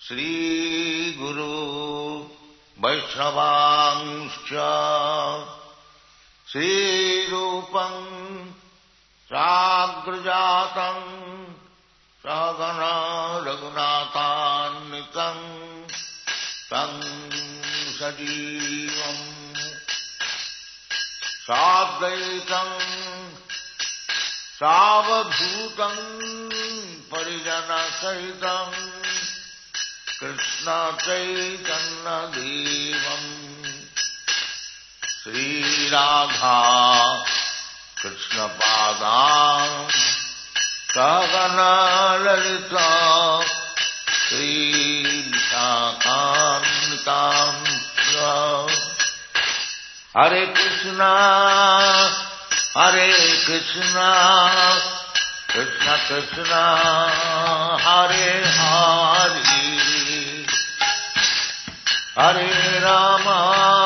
Shri Guru Vaishnavangscha Shri Rupam Sagrajatam Sagana Raghunatanitam Tam Sajivam Sadvaitam Savadhutam Parijana Sahitam Krishna Chaitanya Devam Sri Radha Krishna Padam Sagana Lalita Sri Vishakamitam Hare Krishna Krishna Krishna Hare Hare Hare Rama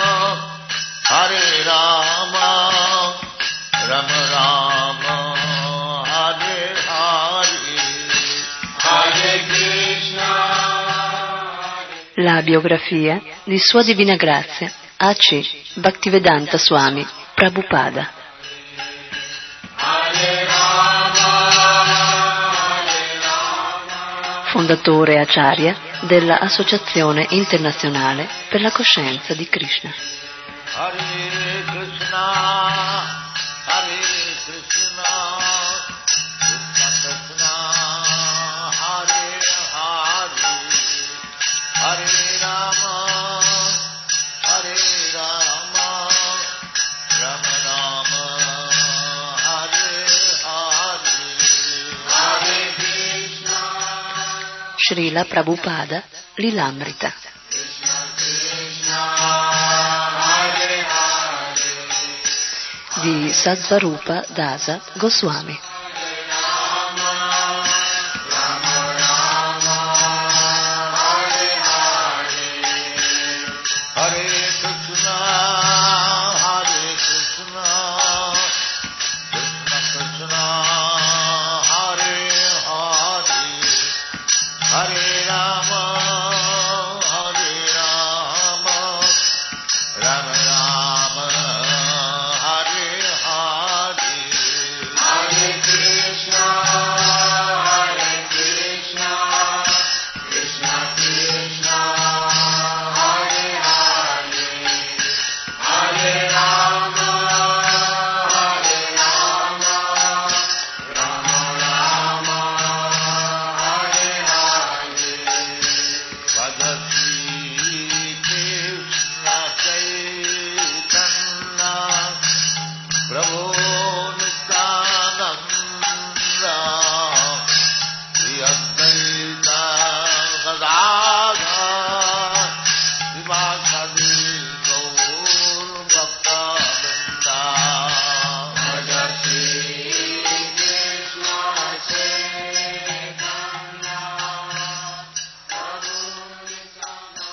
Rama Rama Hare Hare Hare Krishna. La biografia di Sua Divina Grazia A.C. Bhaktivedanta Swami Prabhupada. Fondatore Acharya della Associazione Internazionale per la Coscienza di Krishna. Hare Krishna, Krishna Krishna, Hare Hare, Hare Rama, Rama Rama, Hare Hare, Hare Krishna. Srila Prabhupada Lilamrita. Di Sattvarupa Dasa Goswami. Hare Krishna, Krishna Krishna, Hare Hare, Hare Rama, Rama Rama, Hare Hare, Hare Krishna, Krishna Krishna, Hare Hare, Hare Rama, Rama Rama, Hare Hare. Bhagavati Krishna Chaitanya Prabhu Nityananda Shri Advaita Gadadhar Srivasadi Gaur Bhakta Vrinda. Bhagavati Krishna Chaitanya Prabhu Nityananda.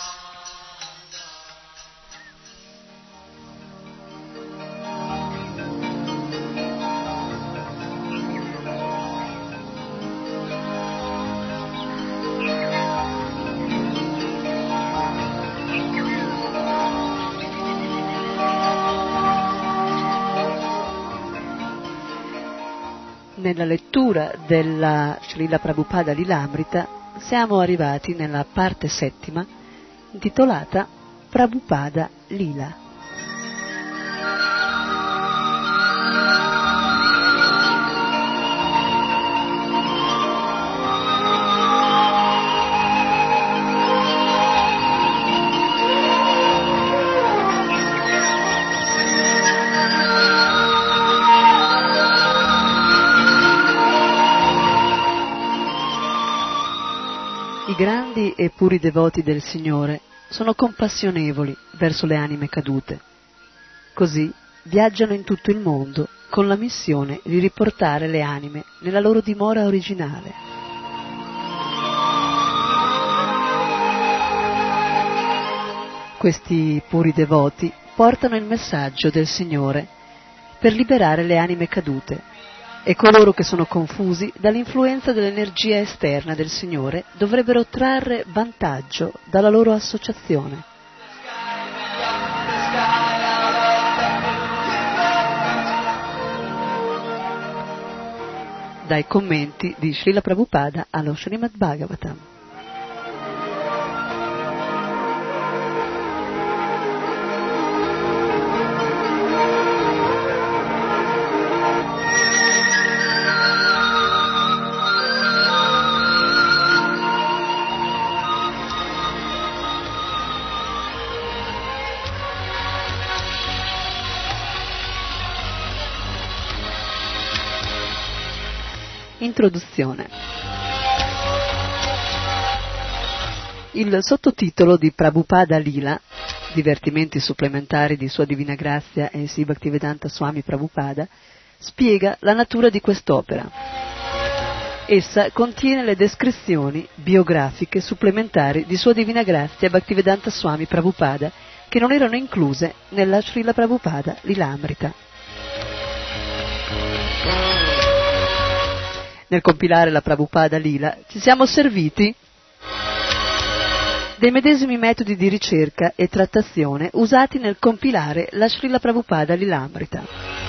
Nella lettura della Srila Prabhupada Lilamrita siamo arrivati nella parte settima intitolata Prabhupada Lila. I grandi e puri devoti del Signore sono compassionevoli verso le anime cadute. Così viaggiano in tutto il mondo con la missione di riportare le anime nella loro dimora originale. Questi puri devoti portano il messaggio del Signore per liberare le anime cadute e coloro che sono confusi dall'influenza dell'energia esterna del Signore dovrebbero trarre vantaggio dalla loro associazione. Dai commenti di Srila Prabhupada allo Srimad Bhagavatam. Introduzione. Il sottotitolo di Prabhupada Lila, divertimenti supplementari di Sua Divina Grazia e Sri Bhaktivedanta Swami Prabhupada, spiega la natura di quest'opera. Essa contiene le descrizioni biografiche supplementari di Sua Divina Grazia e Bhaktivedanta Swami Prabhupada che non erano incluse nella Srila Prabhupada Lilamrita. Nel compilare la Prabhupada Lila ci siamo serviti dei medesimi metodi di ricerca e trattazione usati nel compilare la Srila Prabhupada Lilamrita.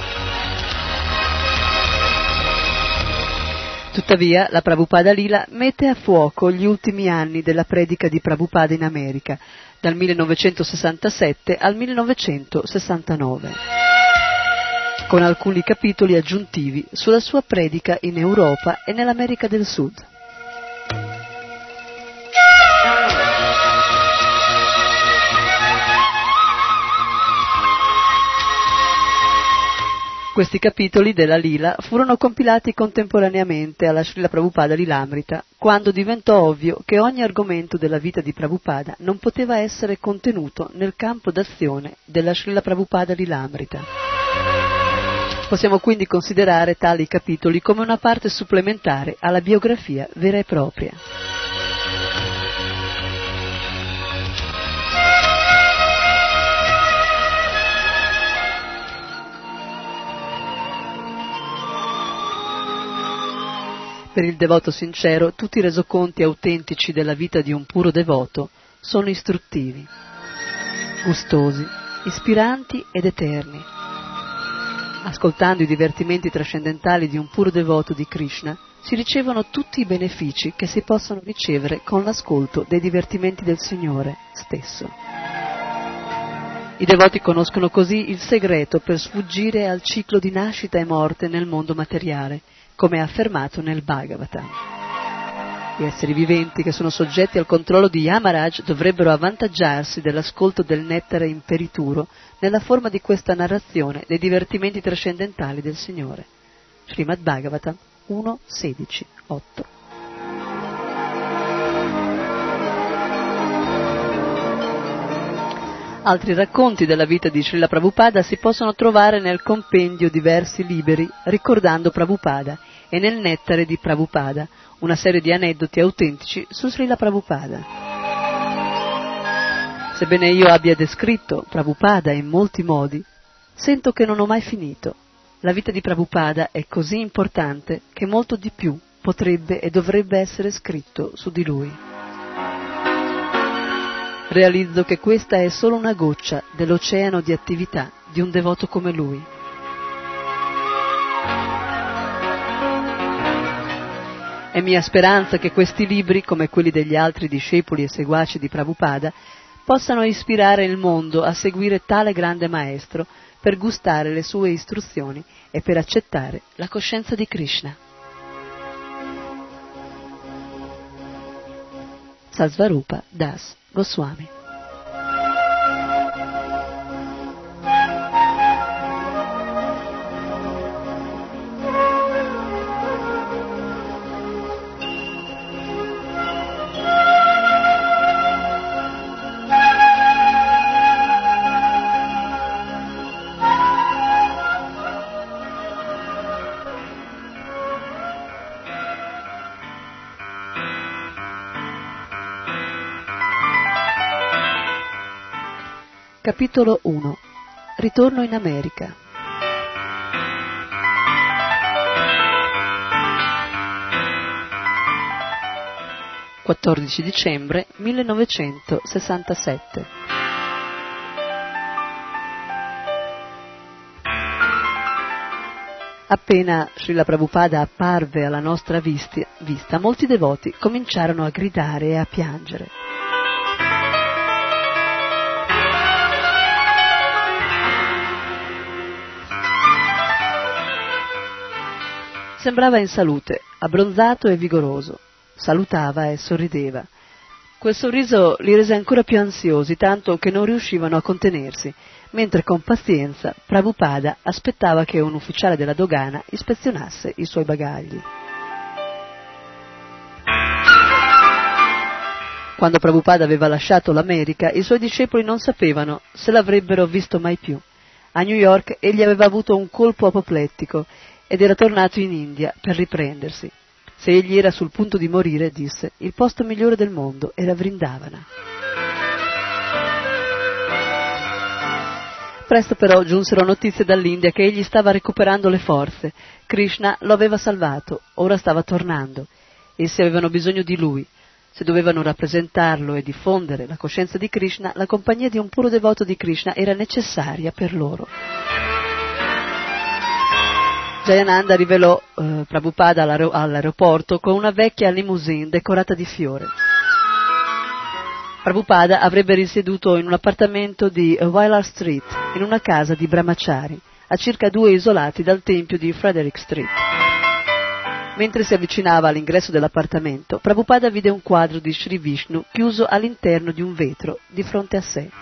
Tuttavia, la Prabhupada Lila mette a fuoco gli ultimi anni della predica di Prabhupada in America, dal 1967 al 1969. Con alcuni capitoli aggiuntivi sulla sua predica in Europa e nell'America del Sud. Questi capitoli della Lila furono compilati contemporaneamente alla Srila Prabhupada Lilamrita, quando diventò ovvio che ogni argomento della vita di Prabhupada non poteva essere contenuto nel campo d'azione della Srila Prabhupada Lilamrita. Possiamo quindi considerare tali capitoli come una parte supplementare alla biografia vera e propria. Per il devoto sincero, tutti i resoconti autentici della vita di un puro devoto sono istruttivi, gustosi, ispiranti ed eterni. Ascoltando i divertimenti trascendentali di un puro devoto di Krishna, si ricevono tutti i benefici che si possono ricevere con l'ascolto dei divertimenti del Signore stesso. I devoti conoscono così il segreto per sfuggire al ciclo di nascita e morte nel mondo materiale, come è affermato nel Bhagavatam. Gli esseri viventi che sono soggetti al controllo di Yamaraj dovrebbero avvantaggiarsi dell'ascolto del nettare imperituro nella forma di questa narrazione dei divertimenti trascendentali del Signore. Srimad Bhagavatam 1.16.8. Altri racconti della vita di Srila Prabhupada si possono trovare nel compendio di versi liberi ricordando Prabhupada e nel nettare di Prabhupada, una serie di aneddoti autentici su Srila Prabhupada. Sebbene io abbia descritto Prabhupada in molti modi, sento che non ho mai finito. La vita di Prabhupada è così importante che molto di più potrebbe e dovrebbe essere scritto su di lui. Realizzo che questa è solo una goccia dell'oceano di attività di un devoto come lui. È mia speranza che questi libri, come quelli degli altri discepoli e seguaci di Prabhupada, possano ispirare il mondo a seguire tale grande maestro per gustare le sue istruzioni e per accettare la coscienza di Krishna. Sasvarupa Das Goswami. Capitolo 1. Ritorno in America. 14 dicembre 1967. Appena Srila Prabhupada apparve alla nostra vista, molti devoti cominciarono a gridare e a piangere. Sembrava in salute, abbronzato e vigoroso. Salutava e sorrideva. Quel sorriso li rese ancora più ansiosi, tanto che non riuscivano a contenersi, mentre con pazienza Prabhupada aspettava che un ufficiale della dogana ispezionasse i suoi bagagli. Quando Prabhupada aveva lasciato l'America, i suoi discepoli non sapevano se l'avrebbero visto mai più. A New York egli aveva avuto un colpo apoplettico ed era tornato in India per riprendersi. Se egli era sul punto di morire, disse, il posto migliore del mondo era Vrindavana. Presto però giunsero notizie dall'India che egli stava recuperando le forze. Krishna lo aveva salvato, ora stava tornando. Essi avevano bisogno di lui. Se dovevano rappresentarlo e diffondere la coscienza di Krishna, la compagnia di un puro devoto di Krishna era necessaria per loro. Jayananda rivelò Prabhupada all'aeroporto con una vecchia limousine decorata di fiori. Prabhupada avrebbe risieduto in un appartamento di Wylar Street, in una casa di Brahmachari, a circa 2 isolati dal tempio di Frederick Street. Mentre si avvicinava all'ingresso dell'appartamento, Prabhupada vide un quadro di Sri Vishnu chiuso all'interno di un vetro di fronte a sé.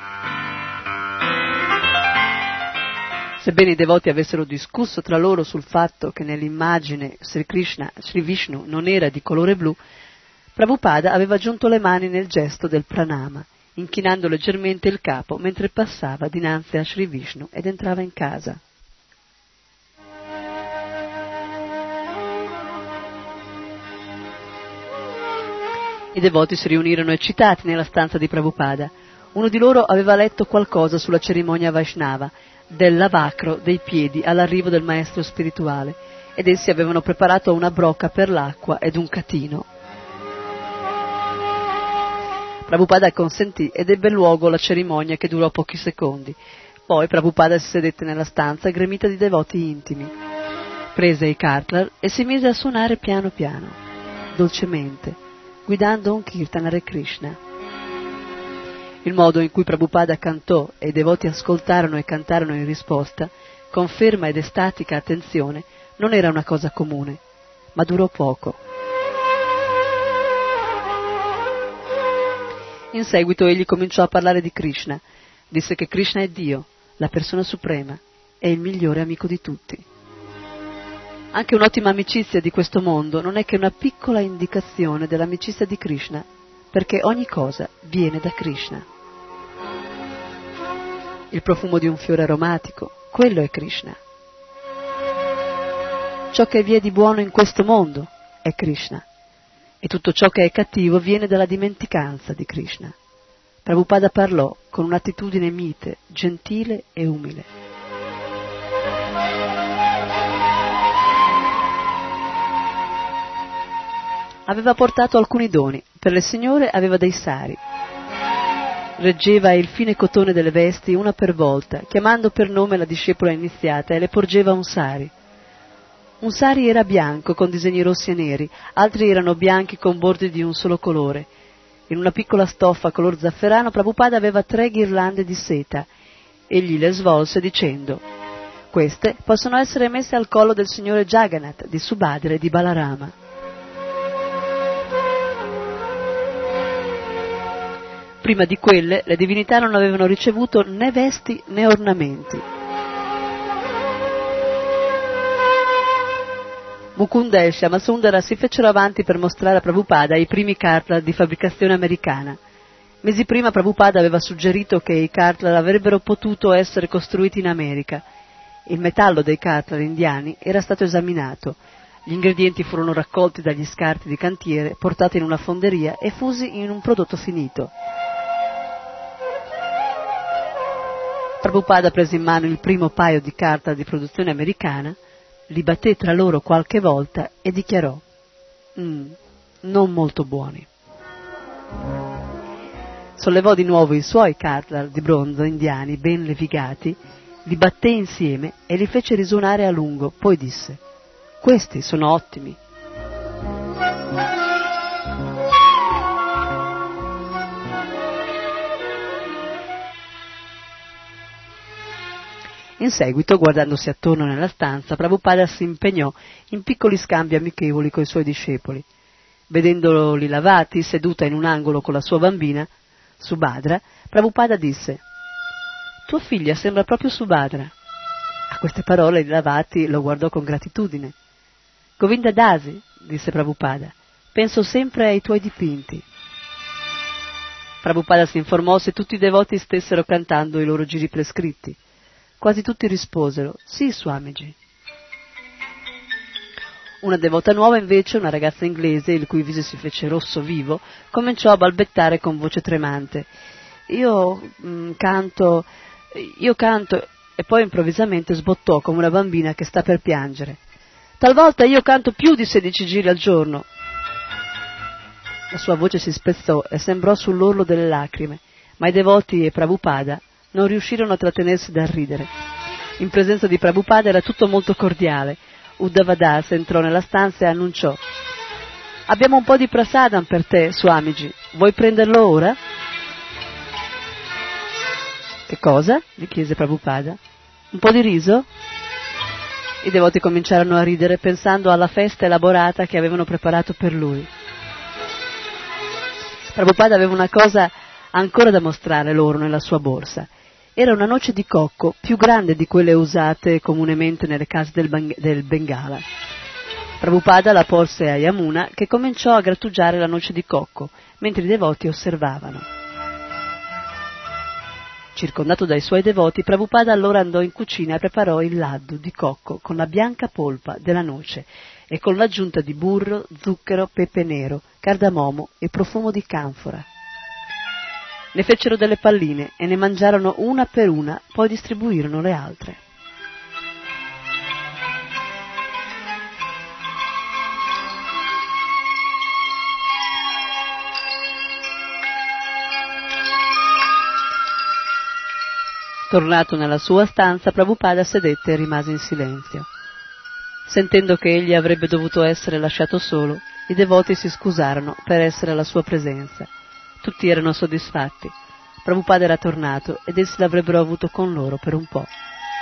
Sebbene i devoti avessero discusso tra loro sul fatto che nell'immagine Sri Vishnu non era di colore blu, Prabhupada aveva giunto le mani nel gesto del pranama, inchinando leggermente il capo mentre passava dinanzi a Sri Vishnu ed entrava in casa. I devoti si riunirono eccitati nella stanza di Prabhupada. Uno di loro aveva letto qualcosa sulla cerimonia Vaishnava, del lavacro dei piedi all'arrivo del maestro spirituale, ed essi avevano preparato una brocca per l'acqua ed un catino. Prabhupada consentì ed ebbe luogo la cerimonia che durò pochi secondi. Poi Prabhupada si sedette nella stanza gremita di devoti intimi. Prese i kartlar e si mise a suonare piano piano, dolcemente, guidando un kirtan Hare Krishna. Il modo in cui Prabhupada cantò e i devoti ascoltarono e cantarono in risposta, con ferma ed estatica attenzione, non era una cosa comune, ma durò poco. In seguito egli cominciò a parlare di Krishna. Disse che Krishna è Dio, la persona suprema, è il migliore amico di tutti. Anche un'ottima amicizia di questo mondo non è che una piccola indicazione dell'amicizia di Krishna, perché ogni cosa viene da Krishna. Il profumo di un fiore aromatico, quello è Krishna. Ciò che vi è di buono in questo mondo è Krishna. E tutto ciò che è cattivo viene dalla dimenticanza di Krishna. Prabhupada parlò con un'attitudine mite, gentile e umile. Aveva portato alcuni doni. Per le signore aveva dei sari. Reggeva il fine cotone delle vesti una per volta, chiamando per nome la discepola iniziata e le porgeva un sari. Un sari era bianco con disegni rossi e neri, altri erano bianchi con bordi di un solo colore. In una piccola stoffa color zafferano Prabhupada aveva 3 ghirlande di seta. Egli le svolse dicendo: queste possono essere messe al collo del signore Jagannath, di Subhadra e di Balarama. Prima di quelle, le divinità non avevano ricevuto né vesti né ornamenti. Mukunda e Shyamasundara si fecero avanti per mostrare a Prabhupada i primi kartlar di fabbricazione americana. Mesi prima Prabhupada aveva suggerito che i kartlar avrebbero potuto essere costruiti in America. Il metallo dei kartlar indiani era stato esaminato. Gli ingredienti furono raccolti dagli scarti di cantiere, portati in una fonderia e fusi in un prodotto finito. Prabhupada prese in mano il primo paio di kartlar di produzione americana, li batté tra loro qualche volta e dichiarò: non molto buoni. sollevò di nuovo i suoi Kartlar di bronzo indiani ben levigati, li batté insieme e li fece risuonare a lungo, poi disse: «Questi sono ottimi». In seguito, guardandosi attorno nella stanza, Prabhupada si impegnò in piccoli scambi amichevoli coi suoi discepoli. Vedendoli lavati, seduta in un angolo con la sua bambina, Subhadra, Prabhupada disse: «Tua figlia sembra proprio Subhadra». A queste parole il lavati lo guardò con gratitudine. «Govinda Dasi», disse Prabhupada, «penso sempre ai tuoi dipinti». Prabhupada si informò se tutti i devoti stessero cantando i loro giri prescritti. Quasi tutti risposero: «Sì, Swamiji». Una devota nuova, invece, una ragazza inglese, il cui viso si fece rosso vivo, cominciò a balbettare con voce tremante: Io canto, e poi improvvisamente sbottò come una bambina che sta per piangere: «Talvolta io canto più di 16 giri al giorno». La sua voce si spezzò e sembrò sull'orlo delle lacrime, ma i devoti e Prabhupada non riuscirono a trattenersi dal ridere. In presenza di Prabhupada era tutto molto cordiale. Uddhava Das entrò nella stanza e annunciò: «Abbiamo un po' di prasadam per te, Swamiji. Vuoi prenderlo ora?» «Che cosa?» gli chiese Prabhupada. «Un po' di riso?» I devoti cominciarono a ridere pensando alla festa elaborata che avevano preparato per lui. Prabhupada aveva una cosa ancora da mostrare loro nella sua borsa. Era una noce di cocco più grande di quelle usate comunemente nelle case del Bengala. Prabhupada la porse a Yamuna, che cominciò a grattugiare la noce di cocco, mentre i devoti osservavano. Circondato dai suoi devoti, Prabhupada allora andò in cucina e preparò il laddu di cocco con la bianca polpa della noce e con l'aggiunta di burro, zucchero, pepe nero, cardamomo e profumo di canfora. Ne fecero delle palline e ne mangiarono una per una, poi distribuirono le altre. Tornato nella sua stanza, Prabhupada sedette e rimase in silenzio. Sentendo che egli avrebbe dovuto essere lasciato solo, i devoti si scusarono per essere alla sua presenza. Tutti erano soddisfatti. Prabhupada era tornato ed essi l'avrebbero avuto con loro per un po'.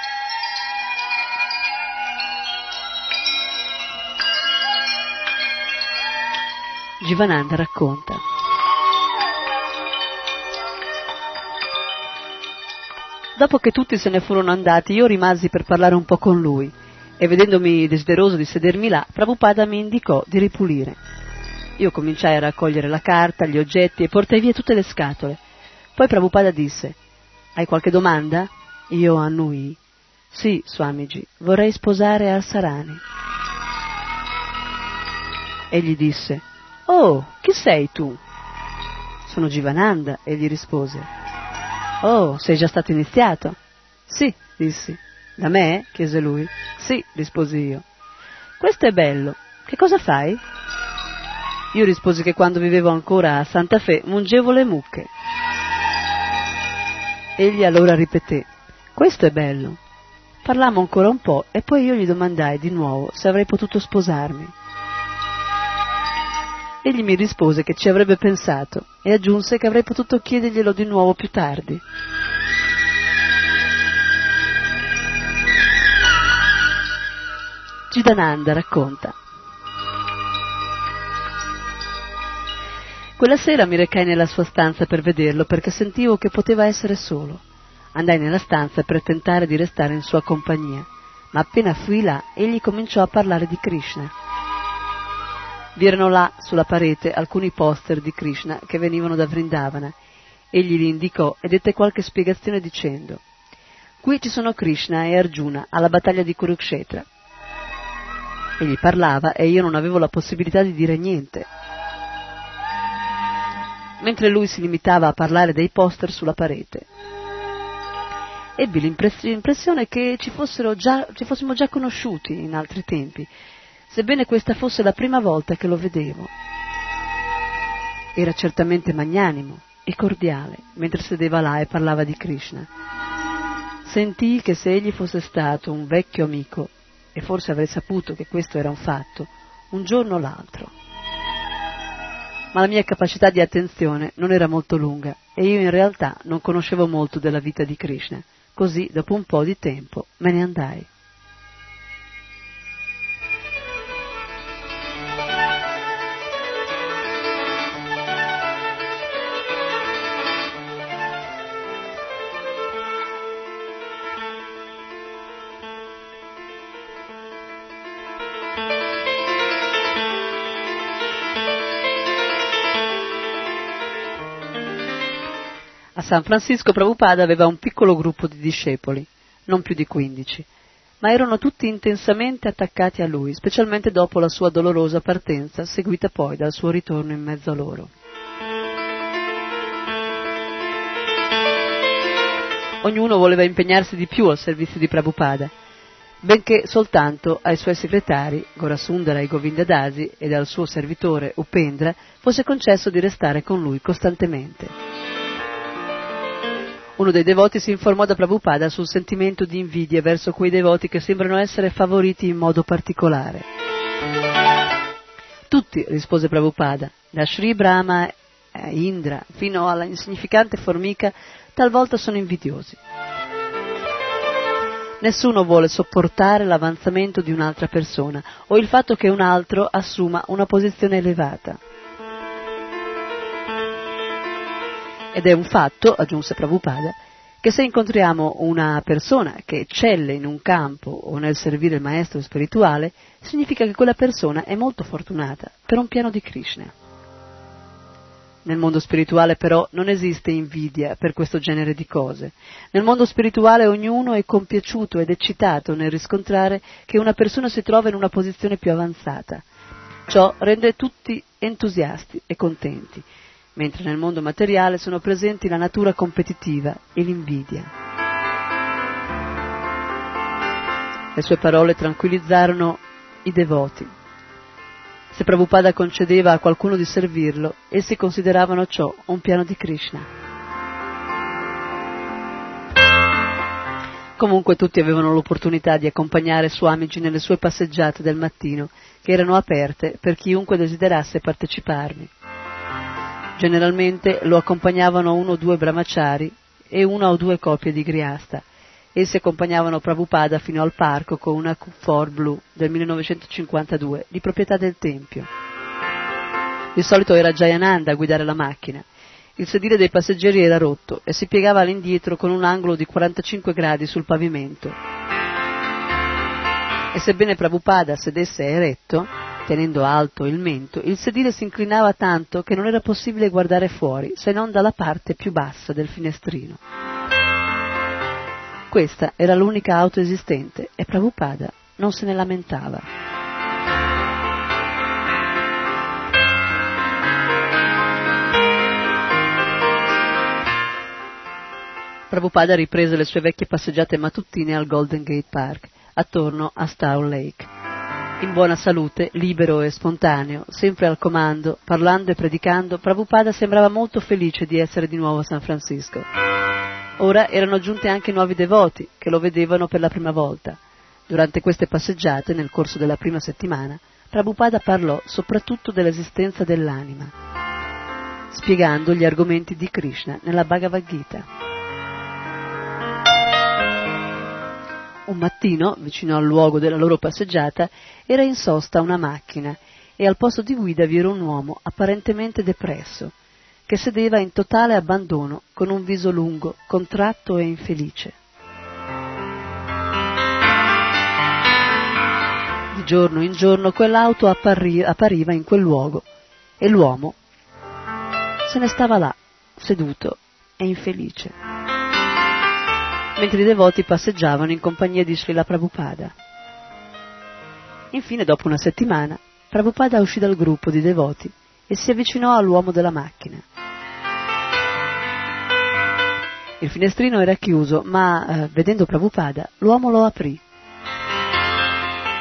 Jivananda racconta: dopo che tutti se ne furono andati, io rimasi per parlare un po' con lui e vedendomi desideroso di sedermi là, Prabhupada mi indicò di ripulire. Io cominciai a raccogliere la carta, gli oggetti e portai via tutte le scatole. Poi Prabhupada disse: «Hai qualche domanda?» Io annui: «Sì, Swamiji, vorrei sposare Al-Sarani». Egli disse: «Oh, chi sei tu?» «Sono Jivananda», egli rispose. «Oh, sei già stato iniziato?» «Sì», dissi. «Da me?» chiese lui. «Sì», risposi io. «Questo è bello. Che cosa fai?» Io risposi che quando vivevo ancora a Santa Fe mungevo le mucche. Egli allora ripeté: «Questo è bello». Parlammo ancora un po' e poi io gli domandai di nuovo se avrei potuto sposarmi. Egli mi rispose che ci avrebbe pensato e aggiunse che avrei potuto chiederglielo di nuovo più tardi. Jivananda racconta: quella sera mi recai nella sua stanza per vederlo perché sentivo che poteva essere solo. Andai nella stanza per tentare di restare in sua compagnia, ma appena fui là egli cominciò a parlare di Krishna. Vi erano là sulla parete alcuni poster di Krishna che venivano da Vrindavana. Egli li indicò e dette qualche spiegazione dicendo: «Qui ci sono Krishna e Arjuna alla battaglia di Kurukshetra». Egli parlava e io non avevo la possibilità di dire niente. Mentre lui si limitava a parlare dei poster sulla parete, ebbi l'impressione che ci fossimo già conosciuti in altri tempi, sebbene questa fosse la prima volta che lo vedevo. Era certamente magnanimo, e cordiale mentre sedeva là e parlava di Krishna. Sentii che se egli fosse stato un vecchio amico, e forse avrei saputo che questo era un fatto, un giorno o l'altro. Ma la mia capacità di attenzione non era molto lunga e io in realtà non conoscevo molto della vita di Krishna, così dopo un po' di tempo me ne andai. A San Francisco Prabhupada aveva un piccolo gruppo di discepoli, non più di 15, ma erano tutti intensamente attaccati a lui, specialmente dopo la sua dolorosa partenza, seguita poi dal suo ritorno in mezzo a loro. Ognuno voleva impegnarsi di più al servizio di Prabhupada, benché soltanto ai suoi segretari, Gorasundara e Govindadasi, ed al suo servitore Upendra fosse concesso di restare con lui costantemente. Uno dei devoti si informò da Prabhupada sul sentimento di invidia verso quei devoti che sembrano essere favoriti in modo particolare. Tutti, rispose Prabhupada, da Sri Brahma a Indra fino alla insignificante formica, talvolta sono invidiosi. Nessuno vuole sopportare l'avanzamento di un'altra persona o il fatto che un altro assuma una posizione elevata. Ed è un fatto, aggiunse Prabhupada, che se incontriamo una persona che eccelle in un campo o nel servire il maestro spirituale, significa che quella persona è molto fortunata per un piano di Krishna. Nel mondo spirituale però non esiste invidia per questo genere di cose. Nel mondo spirituale ognuno è compiaciuto ed eccitato nel riscontrare che una persona si trova in una posizione più avanzata. Ciò rende tutti entusiasti e contenti, mentre nel mondo materiale sono presenti la natura competitiva e l'invidia. Le sue parole tranquillizzarono i devoti. Se Prabhupada concedeva a qualcuno di servirlo, essi consideravano ciò un piano di Krishna. Comunque tutti avevano l'opportunità di accompagnare Swamiji nelle sue passeggiate del mattino, che erano aperte per chiunque desiderasse parteciparvi. Generalmente lo accompagnavano 1 o 2 brahmachari e 1 o 2 coppie di griasta. Essi accompagnavano Prabhupada fino al parco con una Ford blu del 1952 di proprietà del Tempio. Di solito era Jayananda a guidare la macchina. Il sedile dei passeggeri era rotto e si piegava all'indietro con un angolo di 45 gradi sul pavimento. E sebbene Prabhupada sedesse eretto, tenendo alto il mento, il sedile si inclinava tanto che non era possibile guardare fuori, se non dalla parte più bassa del finestrino. Questa era l'unica auto esistente e Prabhupada non se ne lamentava. Prabhupada riprese le sue vecchie passeggiate mattutine al Golden Gate Park, attorno a Star Lake. In buona salute, libero e spontaneo, sempre al comando, parlando e predicando, Prabhupada sembrava molto felice di essere di nuovo a San Francisco. Ora erano giunti anche nuovi devoti che lo vedevano per la prima volta. Durante queste passeggiate, nel corso della prima settimana, Prabhupada parlò soprattutto dell'esistenza dell'anima, spiegando gli argomenti di Krishna nella Bhagavad Gita. Un mattino, vicino al luogo della loro passeggiata, era in sosta una macchina e al posto di guida vi era un uomo apparentemente depresso, che sedeva in totale abbandono con un viso lungo, contratto e infelice. Di giorno in giorno quell'auto appariva in quel luogo e l'uomo se ne stava là, seduto e infelice, mentre i devoti passeggiavano in compagnia di Srila Prabhupada. Infine, dopo una settimana, Prabhupada uscì dal gruppo di devoti e si avvicinò all'uomo della macchina. Il finestrino era chiuso, ma, vedendo Prabhupada, l'uomo lo aprì.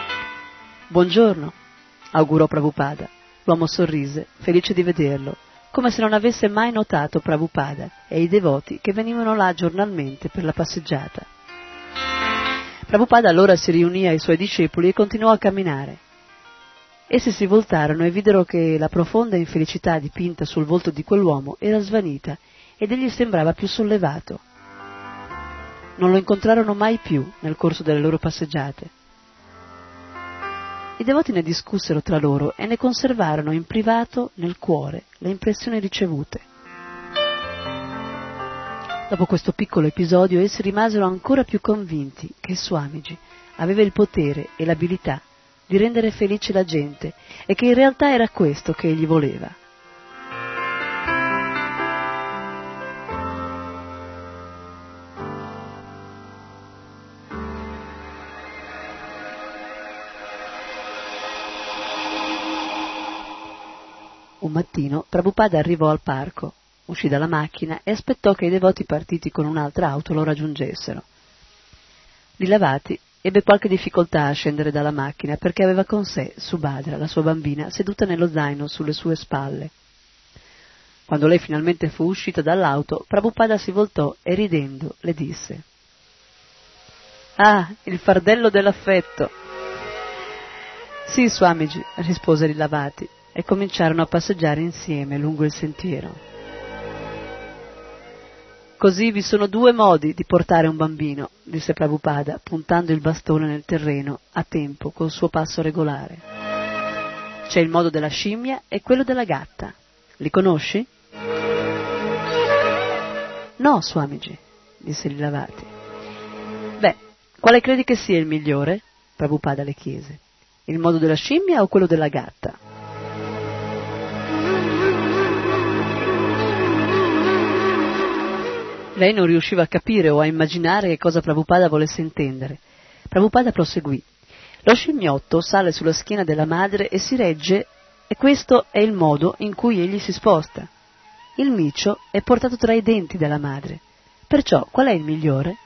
«Buongiorno», augurò Prabhupada. L'uomo sorrise, felice di vederlo, come se non avesse mai notato Prabhupada e i devoti che venivano là giornalmente per la passeggiata. Prabhupada allora si riunì ai suoi discepoli e continuò a camminare. Essi si voltarono e videro che la profonda infelicità dipinta sul volto di quell'uomo era svanita ed egli sembrava più sollevato. Non lo incontrarono mai più nel corso delle loro passeggiate. I devoti ne discussero tra loro e ne conservarono in privato nel cuore le impressioni ricevute. Dopo questo piccolo episodio essi rimasero ancora più convinti che Swamiji aveva il potere e l'abilità di rendere felice la gente e che in realtà era questo che egli voleva. Un mattino Prabhupada arrivò al parco, uscì dalla macchina e aspettò che i devoti partiti con un'altra auto lo raggiungessero. Lilavati ebbe qualche difficoltà a scendere dalla macchina perché aveva con sé Subhadra, la sua bambina, seduta nello zaino sulle sue spalle. Quando lei finalmente fu uscita dall'auto, Prabhupada si voltò e ridendo le disse: «Ah, il fardello dell'affetto!» «Sì, Swamiji», rispose Lilavati, e cominciarono a passeggiare insieme lungo il sentiero. «Così vi sono due modi di portare un bambino», disse Prabhupada, puntando il bastone nel terreno a tempo col suo passo regolare. «C'è il modo della scimmia e quello della gatta. Li conosci?» «No, Swamiji», disse Lilavati. «Beh, quale credi che sia il migliore?» Prabhupada le chiese. «Il modo della scimmia o quello della gatta?» Lei non riusciva a capire o a immaginare che cosa Prabhupada volesse intendere. Prabhupada proseguì. Lo scimmiotto sale sulla schiena della madre e si regge, e questo è il modo in cui egli si sposta. Il micio è portato tra i denti della madre. Perciò, qual è il migliore?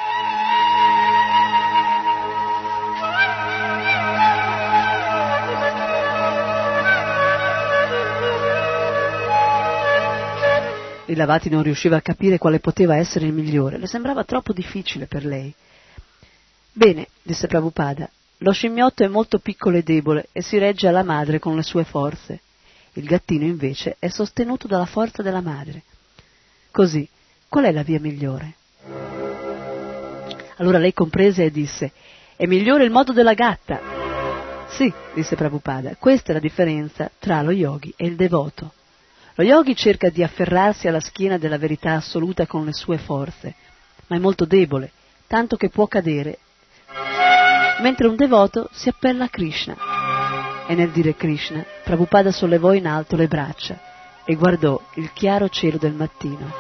Lilavati non riusciva a capire quale poteva essere il migliore, le sembrava troppo difficile per lei. «Bene», disse Prabhupada, «lo scimmiotto è molto piccolo e debole e si regge alla madre con le sue forze. Il gattino invece è sostenuto dalla forza della madre. Così, qual è la via migliore?» Allora lei comprese e disse: «È migliore il modo della gatta». «Sì», disse Prabhupada, «questa è la differenza tra lo yogi e il devoto. Lo yogi cerca di afferrarsi alla schiena della verità assoluta con le sue forze, ma è molto debole, tanto che può cadere, mentre un devoto si appella a Krishna». E nel dire Krishna, Prabhupada sollevò in alto le braccia e guardò il chiaro cielo del mattino.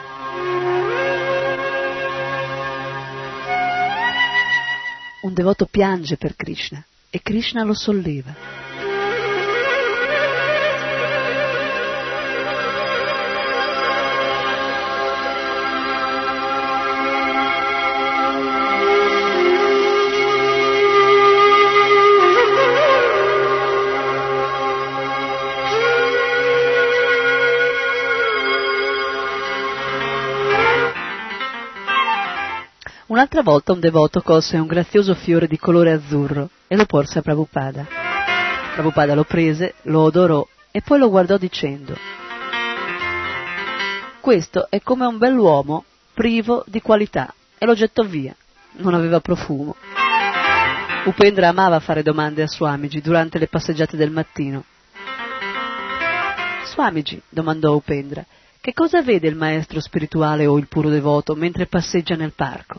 Un devoto piange per Krishna e Krishna lo solleva. Un'altra volta un devoto colse un grazioso fiore di colore azzurro e lo porse a Prabhupada. Prabhupada lo prese, lo odorò e poi lo guardò dicendo: «Questo è come un bell'uomo privo di qualità», e lo gettò via. Non aveva profumo. Upendra amava fare domande a Swamiji durante le passeggiate del mattino. «Swamiji», domandò Upendra, «che cosa vede il maestro spirituale o il puro devoto mentre passeggia nel parco?»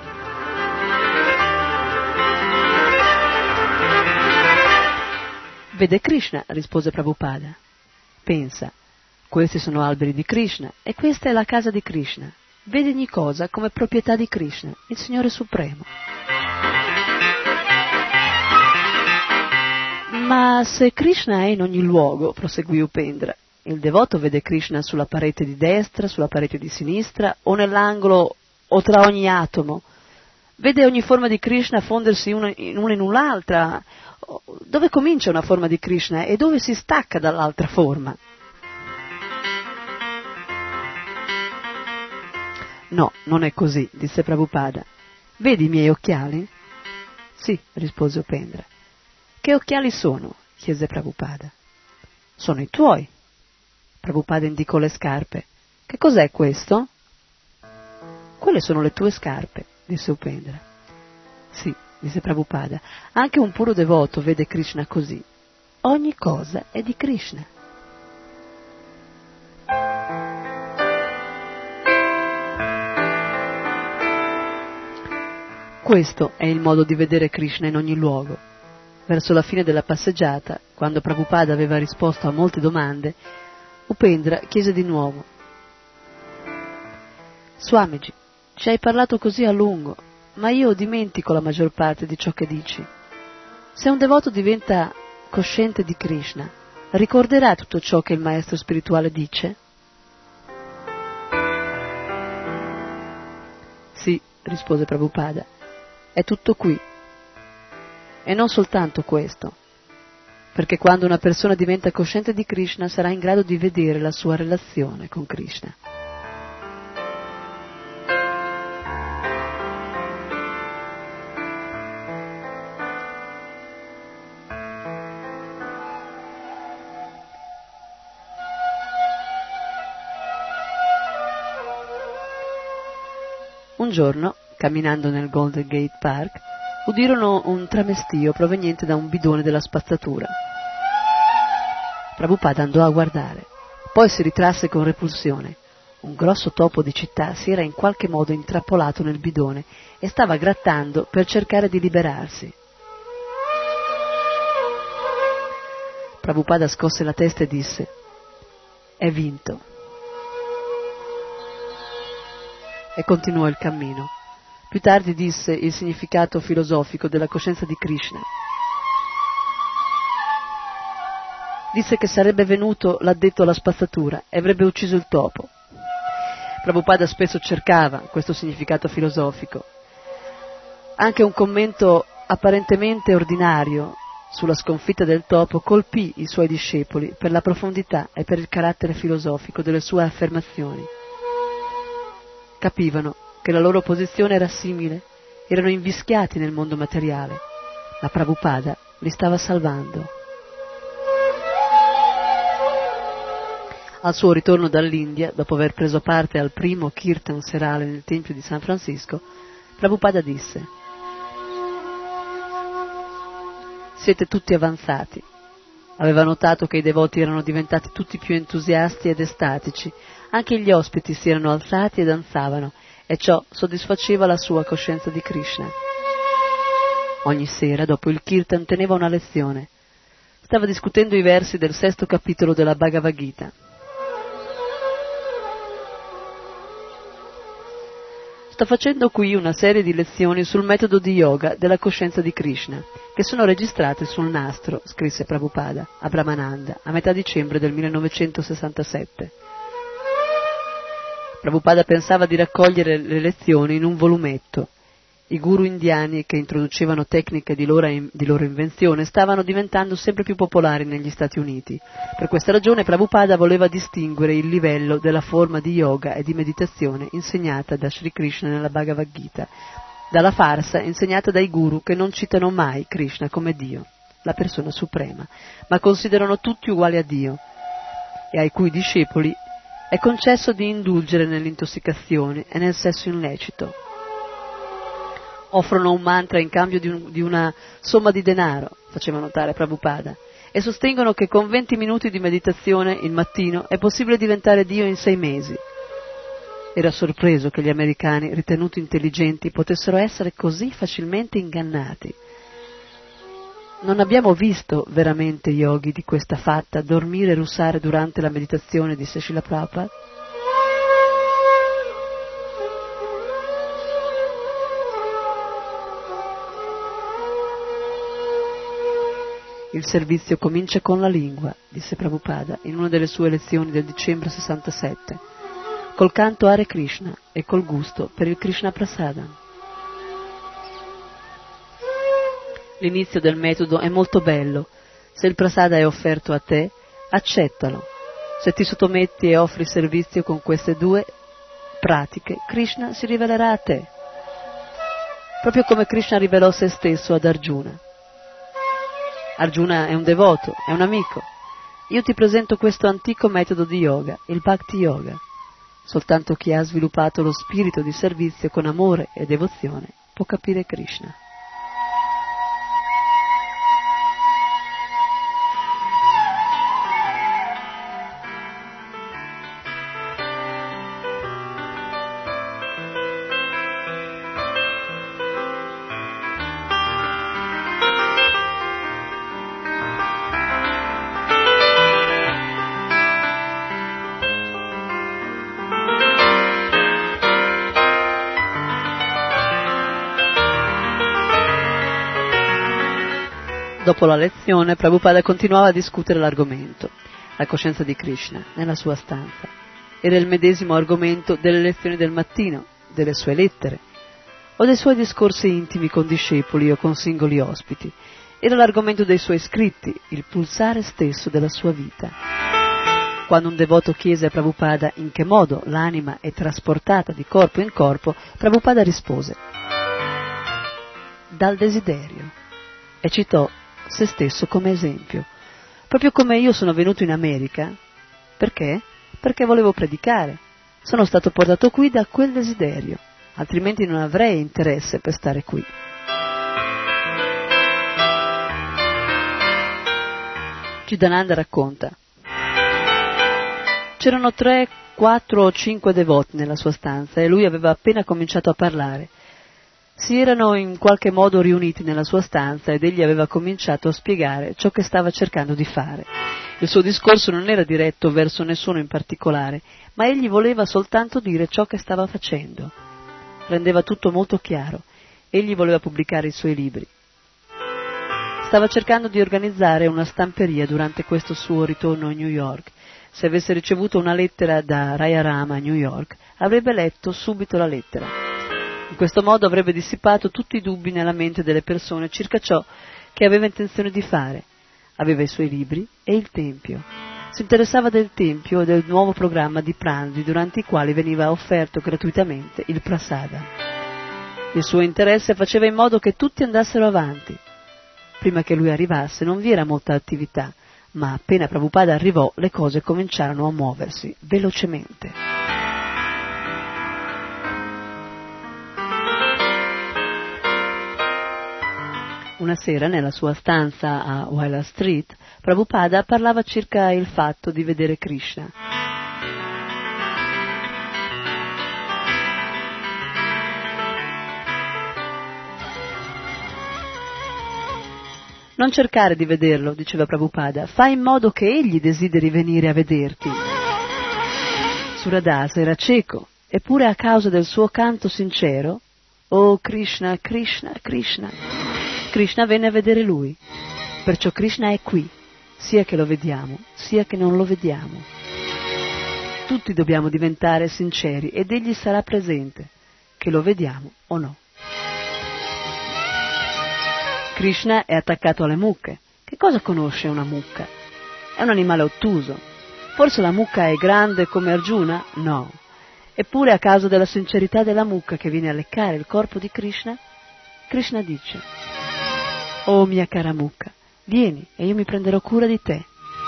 «Vede Krishna», rispose Prabhupada. «Pensa, questi sono alberi di Krishna e questa è la casa di Krishna. Vede ogni cosa come proprietà di Krishna, il Signore Supremo». «Ma se Krishna è in ogni luogo», proseguì Upendra, «il devoto vede Krishna sulla parete di destra, sulla parete di sinistra, o nell'angolo o tra ogni atomo. Vede ogni forma di Krishna fondersi una in l'altra. Dove comincia una forma di Krishna e dove si stacca dall'altra forma?» No, non è così, disse Prabhupada. Vedi i miei occhiali? Sì, rispose Upendra. Che occhiali sono? Chiese Prabhupada. Sono i tuoi. Prabhupada indicò le scarpe. Che cos'è questo? Quelle sono le tue scarpe, disse Upendra. Sì, disse Prabhupada, anche un puro devoto vede Krishna così. Ogni cosa è di Krishna. Questo è il modo di vedere Krishna in ogni luogo. Verso la fine della passeggiata, quando Prabhupada aveva risposto a molte domande, Upendra chiese di nuovo: Swamiji, ci hai parlato così a lungo, ma io dimentico la maggior parte di ciò che dici. Se un devoto diventa cosciente di Krishna, ricorderà tutto ciò che il maestro spirituale dice? Sì, rispose Prabhupada, è tutto qui. E non soltanto questo, perché quando una persona diventa cosciente di Krishna sarà in grado di vedere la sua relazione con Krishna. Un giorno, camminando nel Golden Gate Park, udirono un tramestio proveniente da un bidone della spazzatura. Prabhupada andò a guardare, poi si ritrasse con repulsione. Un grosso topo di città si era in qualche modo intrappolato nel bidone e stava grattando per cercare di liberarsi. Prabhupada scosse la testa e disse: è vinto. E continuò il cammino. Più tardi disse il significato filosofico della coscienza di Krishna. Disse che sarebbe venuto l'addetto alla spazzatura e avrebbe ucciso il topo. Prabhupada spesso cercava questo significato filosofico. Anche un commento apparentemente ordinario sulla sconfitta del topo colpì i suoi discepoli per la profondità e per il carattere filosofico delle sue affermazioni. Capivano che la loro posizione era simile, erano invischiati nel mondo materiale, ma Prabhupada li stava salvando. Al suo ritorno dall'India, dopo aver preso parte al primo kirtan serale nel Tempio di San Francisco, Prabhupada disse: siete tutti avanzati. Aveva notato che i devoti erano diventati tutti più entusiasti ed estatici, anche gli ospiti si erano alzati e danzavano, e ciò soddisfaceva la sua coscienza di Krishna. Ogni sera, dopo il kirtan, teneva una lezione. Stava discutendo i versi del 6° capitolo della Bhagavad Gita. Sto facendo qui una serie di lezioni sul metodo di yoga della coscienza di Krishna, che sono registrate sul nastro, scrisse Prabhupada a Brahmananda a metà dicembre del 1967. Prabhupada pensava di raccogliere le lezioni in un volumetto. I guru indiani che introducevano tecniche di loro invenzione stavano diventando sempre più popolari negli Stati Uniti. Per questa ragione Prabhupada voleva distinguere il livello della forma di yoga e di meditazione insegnata da Sri Krishna nella Bhagavad Gita dalla farsa insegnata dai guru che non citano mai Krishna come Dio, la persona suprema, ma considerano tutti uguali a Dio, e ai cui discepoli è concesso di indulgere nell'intossicazione e nel sesso illecito. Offrono un mantra in cambio di una somma di denaro, faceva notare Prabhupada, e sostengono che con 20 minuti di meditazione il mattino è possibile diventare Dio in 6 mesi. Era sorpreso che gli americani, ritenuti intelligenti, potessero essere così facilmente ingannati. Non abbiamo visto veramente yogi di questa fatta dormire e russare durante la meditazione, disse Srila Prabhupada. Il servizio comincia con la lingua, disse Prabhupada in una delle sue lezioni del dicembre 67, col canto Hare Krishna e col gusto per il Krishna Prasadam. L'inizio del metodo è molto bello. Se il prasada è offerto a te, accettalo. Se ti sottometti e offri servizio con queste 2 pratiche, Krishna si rivelerà a te, proprio come Krishna rivelò se stesso ad Arjuna. Arjuna è un devoto, è un amico. Io ti presento questo antico metodo di yoga, il Bhakti Yoga. Soltanto chi ha sviluppato lo spirito di servizio con amore e devozione può capire Krishna. Dopo la lezione, Prabhupada continuava a discutere l'argomento, la coscienza di Krishna, nella sua stanza. Era il medesimo argomento delle lezioni del mattino, delle sue lettere, o dei suoi discorsi intimi con discepoli o con singoli ospiti. Era l'argomento dei suoi scritti, il pulsare stesso della sua vita. Quando un devoto chiese a Prabhupada in che modo l'anima è trasportata di corpo in corpo, Prabhupada rispose: dal desiderio, e citò se stesso come esempio. Proprio come io sono venuto in America. Perché? Perché volevo predicare. Sono stato portato qui da quel desiderio, altrimenti non avrei interesse per stare qui. Chidananda racconta: c'erano 3, 4 o 5 devoti nella sua stanza e lui aveva appena cominciato a parlare. Si erano in qualche modo riuniti nella sua stanza ed egli aveva cominciato a spiegare ciò che stava cercando di fare. Il suo discorso non era diretto verso nessuno in particolare, ma egli voleva soltanto dire ciò che stava facendo. Rendeva tutto molto chiaro. Egli voleva pubblicare i suoi libri. Stava cercando di organizzare una stamperia durante questo suo ritorno a New York. Se avesse ricevuto una lettera da Raya Rama a New York, avrebbe letto subito la lettera. In questo modo avrebbe dissipato tutti i dubbi nella mente delle persone circa ciò che aveva intenzione di fare. Aveva i suoi libri e il Tempio. Si interessava del Tempio e del nuovo programma di pranzi durante i quali veniva offerto gratuitamente il prasada. Il suo interesse faceva in modo che tutti andassero avanti. Prima che lui arrivasse non vi era molta attività, ma appena Prabhupada arrivò le cose cominciarono a muoversi velocemente. Una sera, nella sua stanza a Wyler Street, Prabhupada parlava circa il fatto di vedere Krishna. Non cercare di vederlo, diceva Prabhupada, fai in modo che egli desideri venire a vederti. Suradasa era cieco, eppure a causa del suo canto sincero, oh Krishna, Krishna, Krishna, Krishna venne a vedere lui. Perciò Krishna è qui, sia che lo vediamo, sia che non lo vediamo. Tutti dobbiamo diventare sinceri ed egli sarà presente, che lo vediamo o no. Krishna è attaccato alle mucche. Che cosa conosce una mucca? È un animale ottuso. Forse la mucca è grande come Arjuna? No. Eppure a causa della sincerità della mucca che viene a leccare il corpo di Krishna, Krishna dice: oh mia cara mucca, vieni e io mi prenderò cura di te.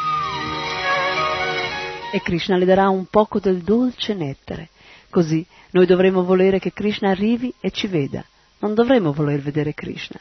E Krishna le darà un poco del dolce nettare. Così noi dovremo volere che Krishna arrivi e ci veda. Non dovremo voler vedere Krishna.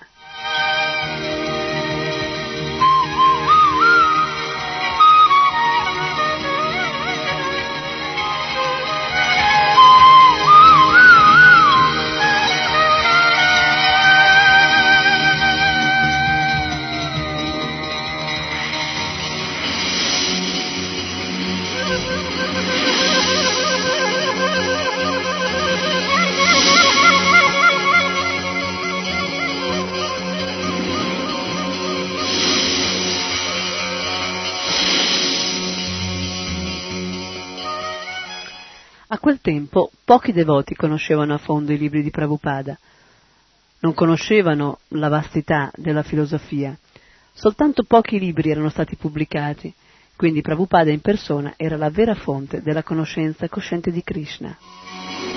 A quel tempo pochi devoti conoscevano a fondo i libri di Prabhupada, non conoscevano la vastità della filosofia, soltanto pochi libri erano stati pubblicati, quindi Prabhupada in persona era la vera fonte della conoscenza cosciente di Krishna.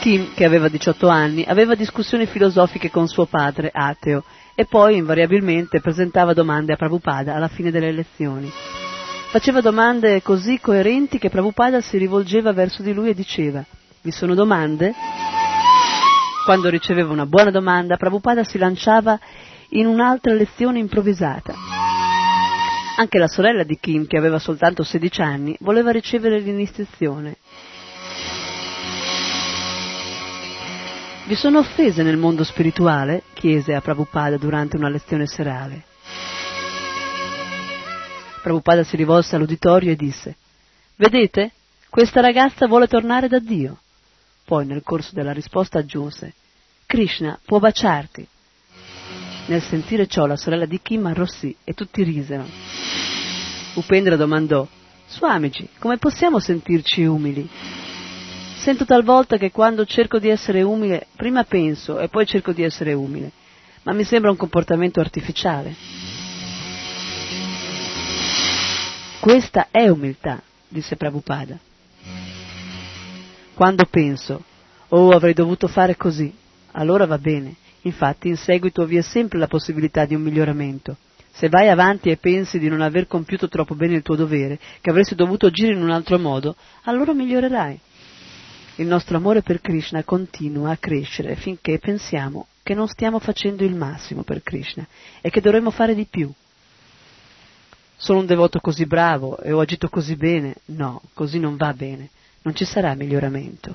Kim, che aveva 18 anni, aveva discussioni filosofiche con suo padre, ateo, e poi invariabilmente presentava domande a Prabhupada alla fine delle lezioni. Faceva domande così coerenti che Prabhupada si rivolgeva verso di lui e diceva: «Vi sono domande?» Quando riceveva una buona domanda, Prabhupada si lanciava in un'altra lezione improvvisata. Anche la sorella di Kim, che aveva soltanto 16 anni, voleva ricevere l'iniziazione. «Vi sono offese nel mondo spirituale?» chiese a Prabhupada durante una lezione serale. Prabhupada si rivolse all'uditorio e disse: «Vedete? Questa ragazza vuole tornare da Dio». Poi nel corso della risposta aggiunse: «Krishna può baciarti». Nel sentire ciò la sorella di Kim arrossì e tutti risero. Upendra domandò: «Swamiji, come possiamo sentirci umili? Sento talvolta che quando cerco di essere umile, prima penso e poi cerco di essere umile, ma mi sembra un comportamento artificiale». «Questa è umiltà», disse Prabhupada. «Quando penso, oh, avrei dovuto fare così, allora va bene. Infatti in seguito vi è sempre la possibilità di un miglioramento. Se vai avanti e pensi di non aver compiuto troppo bene il tuo dovere, che avresti dovuto agire in un altro modo, allora migliorerai. Il nostro amore per Krishna continua a crescere finché pensiamo che non stiamo facendo il massimo per Krishna e che dovremmo fare di più. Sono un devoto così bravo e ho agito così bene. No, così non va bene. Non ci sarà miglioramento».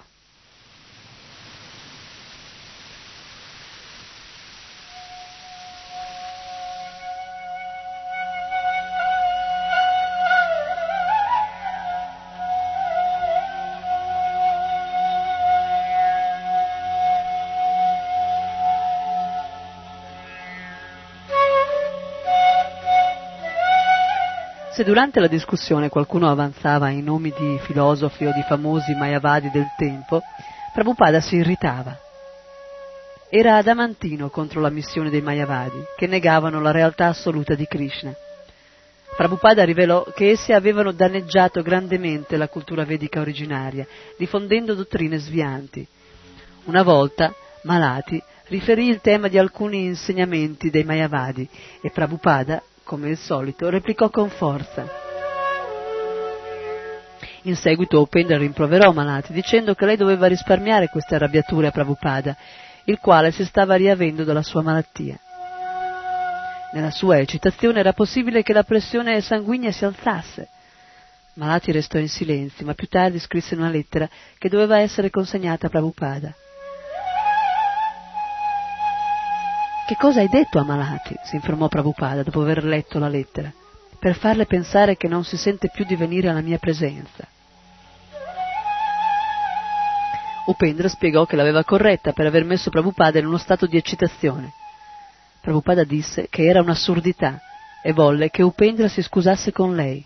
Se durante la discussione qualcuno avanzava i nomi di filosofi o di famosi mayavadi del tempo, Prabhupada si irritava. Era adamantino contro la missione dei mayavadi, che negavano la realtà assoluta di Krishna. Prabhupada rivelò che essi avevano danneggiato grandemente la cultura vedica originaria, diffondendo dottrine svianti. Una volta, Malati riferì il tema di alcuni insegnamenti dei mayavadi e Prabhupada, come al solito, replicò con forza. In seguito Upendra rimproverò Malati dicendo che lei doveva risparmiare queste arrabbiature a Prabhupada, il quale si stava riavendo dalla sua malattia. Nella sua eccitazione era possibile che la pressione sanguigna si alzasse. Malati restò in silenzio, ma più tardi scrisse una lettera che doveva essere consegnata a Prabhupada. «Che cosa hai detto a Malati?» si informò Prabhupada dopo aver letto la lettera, «per farle pensare che non si sente più di venire alla mia presenza». Upendra spiegò che l'aveva corretta per aver messo Prabhupada in uno stato di eccitazione. Prabhupada disse che era un'assurdità e volle che Upendra si scusasse con lei.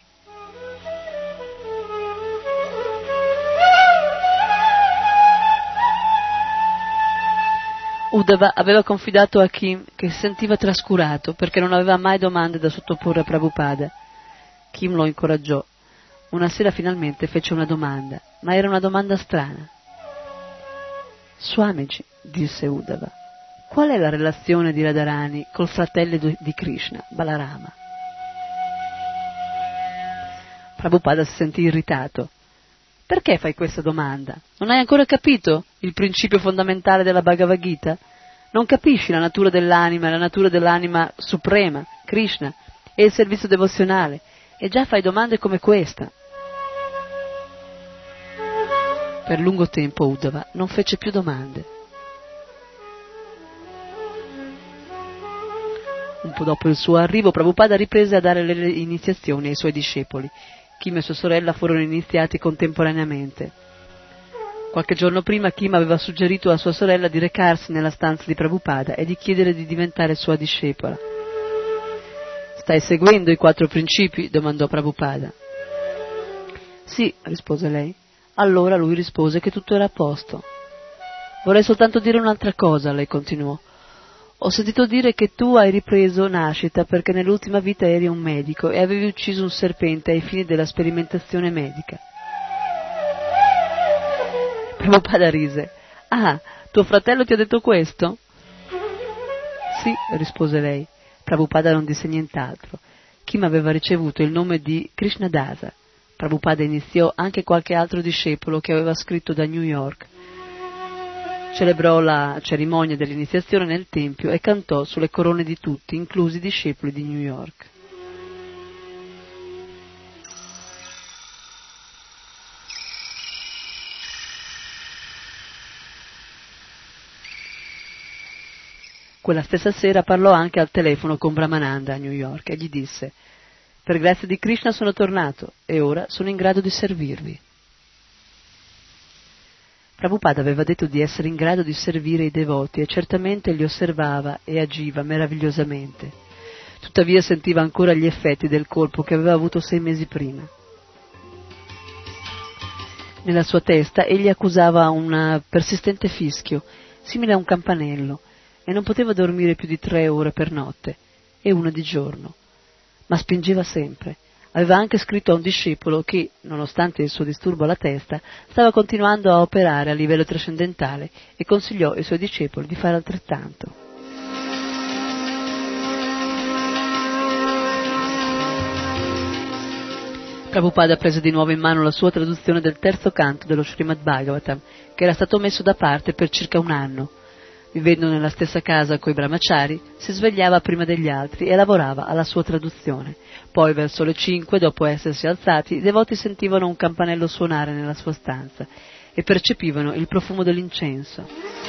Uddhava aveva confidato a Kim che si sentiva trascurato perché non aveva mai domande da sottoporre a Prabhupada. Kim lo incoraggiò. Una sera finalmente fece una domanda, ma era una domanda strana. «Swamiji», disse Uddhava, «qual è la relazione di Radharani col fratello di Krishna, Balarama?» Prabhupada si sentì irritato. «Perché fai questa domanda? Non hai ancora capito il principio fondamentale della Bhagavad Gita? Non capisci la natura dell'anima suprema, Krishna, e il servizio devozionale, e già fai domande come questa?» Per lungo tempo Uddhava non fece più domande. Un po' dopo il suo arrivo, Prabhupada riprese a dare le iniziazioni ai suoi discepoli. Kim e sua sorella furono iniziati contemporaneamente. Qualche giorno prima Kim aveva suggerito a sua sorella di recarsi nella stanza di Prabhupada e di chiedere di diventare sua discepola. «Stai seguendo i 4 principi?» domandò Prabhupada. «Sì», rispose lei. Allora lui rispose che tutto era a posto. «Vorrei soltanto dire un'altra cosa», lei continuò. «Ho sentito dire che tu hai ripreso nascita perché nell'ultima vita eri un medico e avevi ucciso un serpente ai fini della sperimentazione medica». Prabhupada rise. Ah, tuo fratello ti ha detto questo? Sì, rispose lei. Prabhupada non disse nient'altro. Kim aveva ricevuto il nome di Krishnadasa. Prabhupada iniziò anche qualche altro discepolo che aveva scritto da New York. Celebrò la cerimonia dell'iniziazione nel tempio e cantò sulle corone di tutti, inclusi i discepoli di New York. Quella stessa sera parlò anche al telefono con Brahmananda a New York e gli disse: per grazia di Krishna sono tornato e ora sono in grado di servirvi. Prabhupada aveva detto di essere in grado di servire i devoti e certamente li osservava e agiva meravigliosamente. Tuttavia sentiva ancora gli effetti del colpo che aveva avuto 6 mesi prima. Nella sua testa egli accusava un persistente fischio, simile a un campanello, e non poteva dormire più di 3 ore per notte e 1 di giorno. Ma spingeva sempre. Aveva anche scritto a un discepolo che, nonostante il suo disturbo alla testa, stava continuando a operare a livello trascendentale e consigliò ai suoi discepoli di fare altrettanto. Prabhupada prese di nuovo in mano la sua traduzione del 3° canto dello Srimad Bhagavatam, che era stato messo da parte per circa 1 anno. Vivendo nella stessa casa coi brahmachari, si svegliava prima degli altri e lavorava alla sua traduzione. Poi, verso le 5, dopo essersi alzati, i devoti sentivano un campanello suonare nella sua stanza e percepivano il profumo dell'incenso.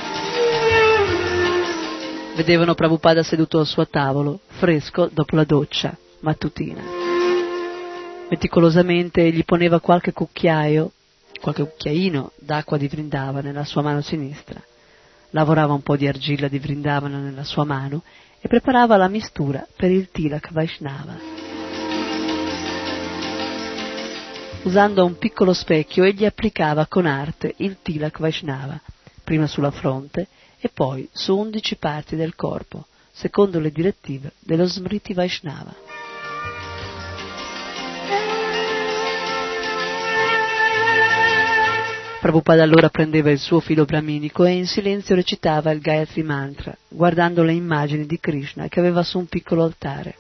Vedevano Prabhupada seduto al suo tavolo, fresco dopo la doccia mattutina. Meticolosamente gli poneva qualche cucchiaino d'acqua di Vrindavana nella sua mano sinistra. Lavorava un po' di argilla di Vrindavana nella sua mano e preparava la mistura per il Tilak Vaishnava. Usando un piccolo specchio egli applicava con arte il Tilak Vaishnava, prima sulla fronte e poi su 11 parti del corpo, secondo le direttive dello Smriti Vaishnava. Prabhupada allora prendeva il suo filo brahminico e in silenzio recitava il Gayatri Mantra, guardando le immagini di Krishna che aveva su un piccolo altare.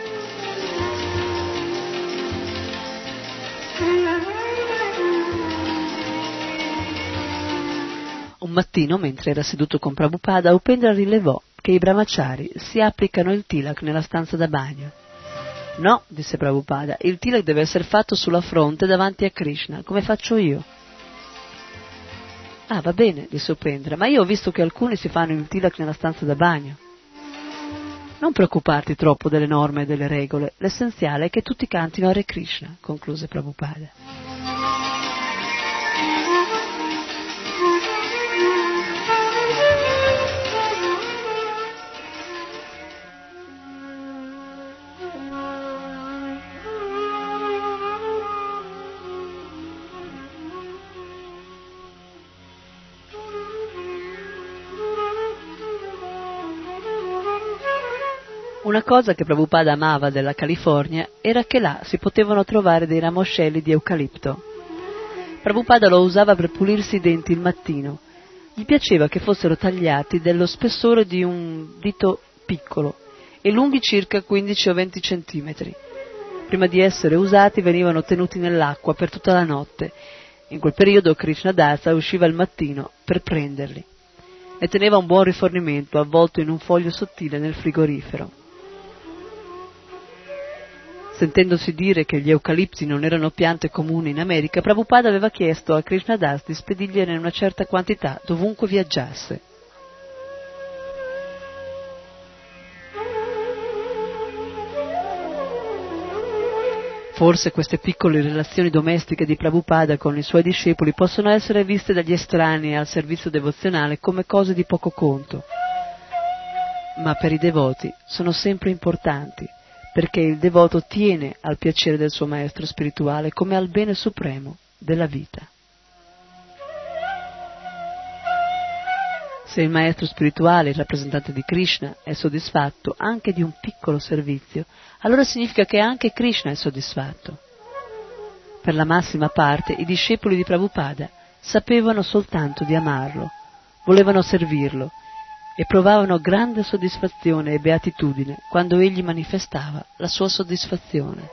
Un mattino, mentre era seduto con Prabhupada, Upendra rilevò che i brahmachari si applicano il tilak nella stanza da bagno. No, disse Prabhupada, il tilak deve essere fatto sulla fronte davanti a Krishna, come faccio io. Ah, va bene, disse Upendra, ma io ho visto che alcuni si fanno il tilak nella stanza da bagno. Non preoccuparti troppo delle norme e delle regole, l'essenziale è che tutti cantino Hare Krishna, concluse Prabhupada. Una cosa che Prabhupada amava della California era che là si potevano trovare dei ramoscelli di eucalipto. Prabhupada lo usava per pulirsi i denti il mattino. Gli piaceva che fossero tagliati dello spessore di un dito piccolo e lunghi circa 15 o 20 centimetri. Prima di essere usati venivano tenuti nell'acqua per tutta la notte. In quel periodo Krishnadasa usciva al mattino per prenderli. Ne teneva un buon rifornimento avvolto in un foglio sottile nel frigorifero. Sentendosi dire che gli eucalipti non erano piante comuni in America, Prabhupada aveva chiesto a Krishnadas di spedirgliene una certa quantità dovunque viaggiasse. Forse queste piccole relazioni domestiche di Prabhupada con i suoi discepoli possono essere viste dagli estranei al servizio devozionale come cose di poco conto, ma per i devoti sono sempre importanti, perché il devoto tiene al piacere del suo maestro spirituale come al bene supremo della vita. Se il maestro spirituale, il rappresentante di Krishna, è soddisfatto anche di un piccolo servizio, allora significa che anche Krishna è soddisfatto. Per la massima parte, i discepoli di Prabhupada sapevano soltanto di amarlo, volevano servirlo e provavano grande soddisfazione e beatitudine quando egli manifestava la sua soddisfazione.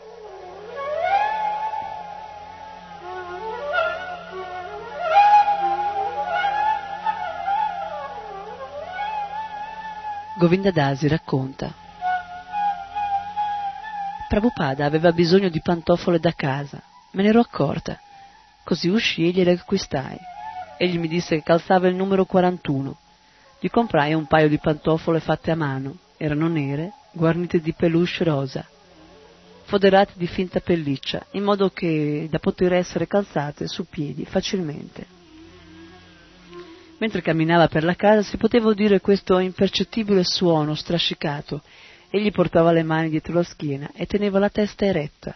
Govindadasi racconta: Prabhupada aveva bisogno di pantofole da casa, me ne ero accorta, così uscii e gliele acquistai. Egli mi disse che calzava il numero 41. Gli comprai un paio di pantofole fatte a mano, erano nere, guarnite di peluche rosa, foderate di finta pelliccia, in modo che da poter essere calzate su piedi facilmente. Mentre camminava per la casa si poteva udire questo impercettibile suono strascicato. Egli portava le mani dietro la schiena e teneva la testa eretta.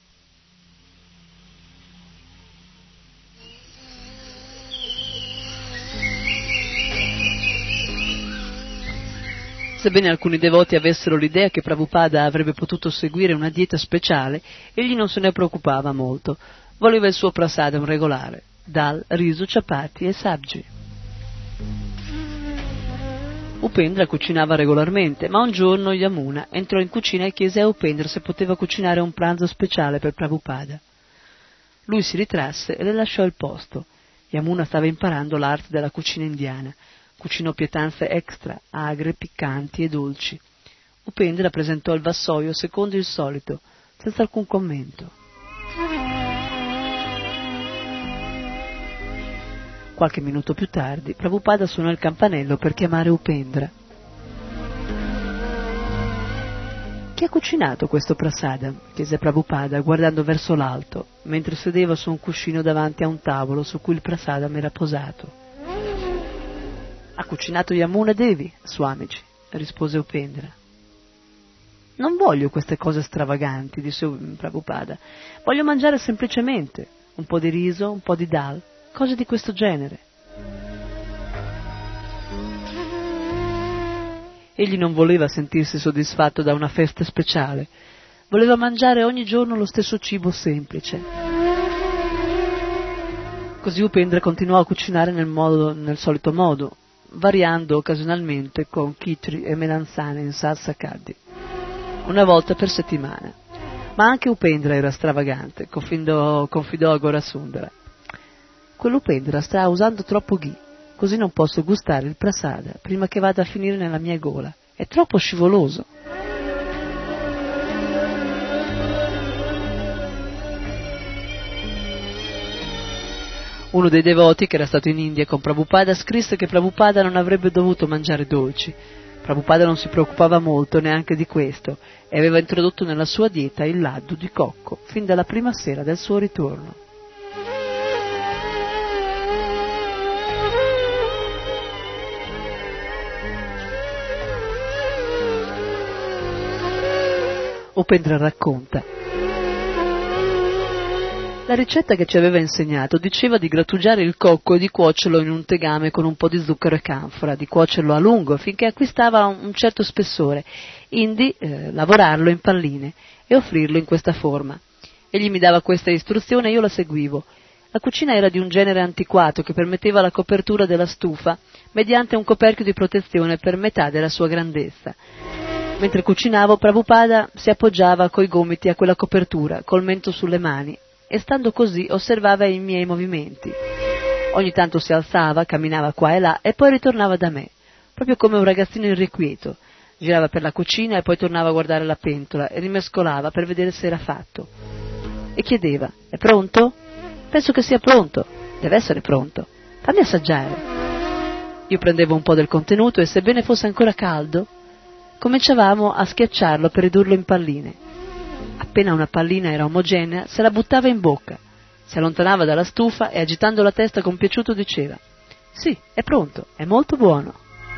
Sebbene alcuni devoti avessero l'idea che Prabhupada avrebbe potuto seguire una dieta speciale, egli non se ne preoccupava molto. Voleva il suo prasadam regolare, dal, riso, chapati e sabji. Upendra cucinava regolarmente, ma un giorno Yamuna entrò in cucina e chiese a Upendra se poteva cucinare un pranzo speciale per Prabhupada. Lui si ritrasse e le lasciò il posto. Yamuna stava imparando l'arte della cucina indiana. Cucinò pietanze extra, agre, piccanti e dolci. Upendra presentò il vassoio secondo il solito, senza alcun commento. Qualche minuto più tardi, Prabhupada suonò il campanello per chiamare Upendra. Chi ha cucinato questo prasadam? Chiese Prabhupada, guardando verso l'alto, mentre sedeva su un cuscino davanti a un tavolo su cui il prasadam era posato. Ha cucinato Yamuna Devi, Swamiji, rispose Upendra. Non voglio queste cose stravaganti, disse Prabhupada. Voglio mangiare semplicemente un po' di riso, un po' di dal, cose di questo genere. Egli non voleva sentirsi soddisfatto da una festa speciale, voleva mangiare ogni giorno lo stesso cibo semplice. Così Upendra continuò a cucinare nel solito modo, variando occasionalmente con chitri e melanzane in salsa kaddi, una volta per settimana. Ma anche Upendra era stravagante, confidò a Gorasundara. Quell'Upendra sta usando troppo ghee, così non posso gustare il prasada prima che vada a finire nella mia gola. È troppo scivoloso. Uno dei devoti, che era stato in India con Prabhupada, scrisse che Prabhupada non avrebbe dovuto mangiare dolci. Prabhupada non si preoccupava molto neanche di questo e aveva introdotto nella sua dieta il laddu di cocco fin dalla prima sera del suo ritorno. Upendra racconta: la ricetta che ci aveva insegnato diceva di grattugiare il cocco e di cuocerlo in un tegame con un po' di zucchero e canfora, di cuocerlo a lungo finché acquistava un certo spessore, indi lavorarlo in palline e offrirlo in questa forma. Egli mi dava questa istruzione e io la seguivo. La cucina era di un genere antiquato che permetteva la copertura della stufa mediante un coperchio di protezione per metà della sua grandezza. Mentre cucinavo, Prabhupada si appoggiava coi gomiti a quella copertura, col mento sulle mani, e stando così osservava i miei movimenti. Ogni tanto si alzava, camminava qua e là e poi ritornava da me, proprio come un ragazzino irrequieto. Girava per la cucina e poi tornava a guardare la pentola e rimescolava per vedere se era fatto. E chiedeva: è pronto? Penso che sia pronto. Deve essere pronto. Fammi assaggiare. Io prendevo un po' del contenuto e, sebbene fosse ancora caldo, cominciavamo a schiacciarlo per ridurlo in palline. Appena una pallina era omogenea, se la buttava in bocca, si allontanava dalla stufa e, agitando la testa compiaciuto, diceva: sì, è pronto, è molto buono.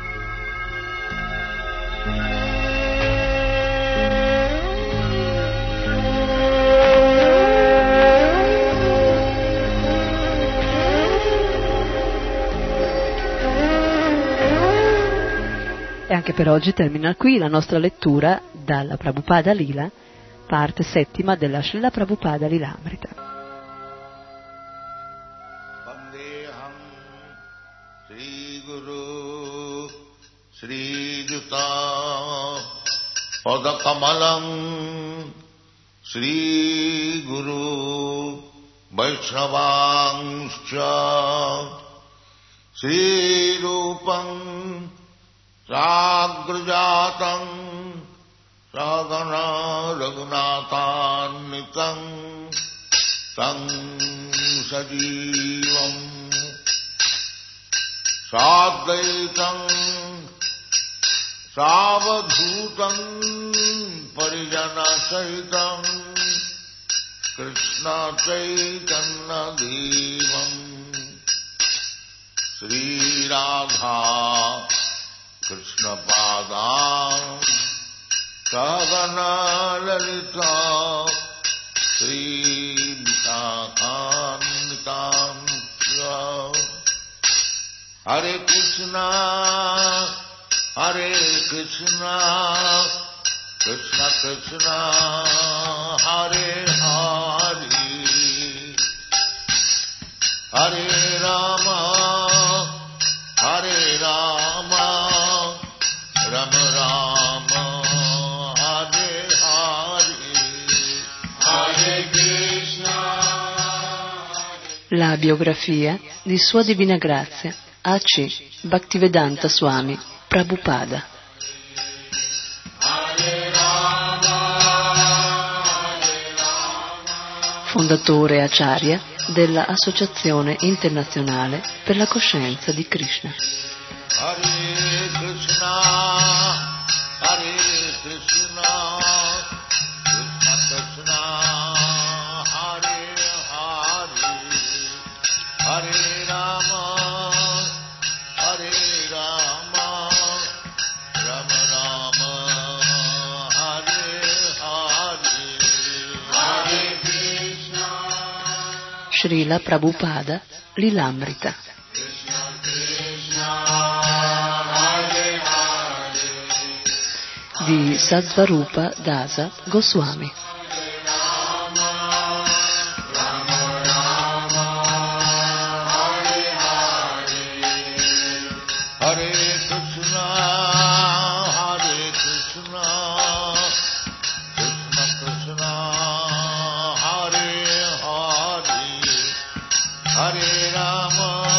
E anche per oggi termina qui la nostra lettura dalla Prabhupada Lila, parte settima della Srila Prabhupada Lilamrita. Vandeham Shri Guru Shri Juta Padakamalam Shri Guru Vaishnavangscha Shri Rupam Sagrajatam Sagana Raghunatanitam Tam Sajivam Sadvaitam Savadhutam Parijana Sahitam Krishna Chaitanya Devam Sri Radha Krishna Padam Sagana Lalita Sri Vishakanitam Hare Krishna Krishna Krishna Hare Hare Hare Rama Rama Rama Hare Hare Hare Krishna. La biografia di Sua Divina Grazia A.C. Bhaktivedanta Swami Prabhupada. Fondatore Acharya della Associazione Internazionale per la Coscienza di Krishna. Hare Krishna, Krishna Krishna, Hare Hare, Hare Rama, Rama Rama, Hare Hare, Hare Krishna. Srila Prabhupada Lilamrita. Di Sattvarupa Dasa Goswami. Hare Krishna, Krishna Krishna, Hare Hare, Hare Rama.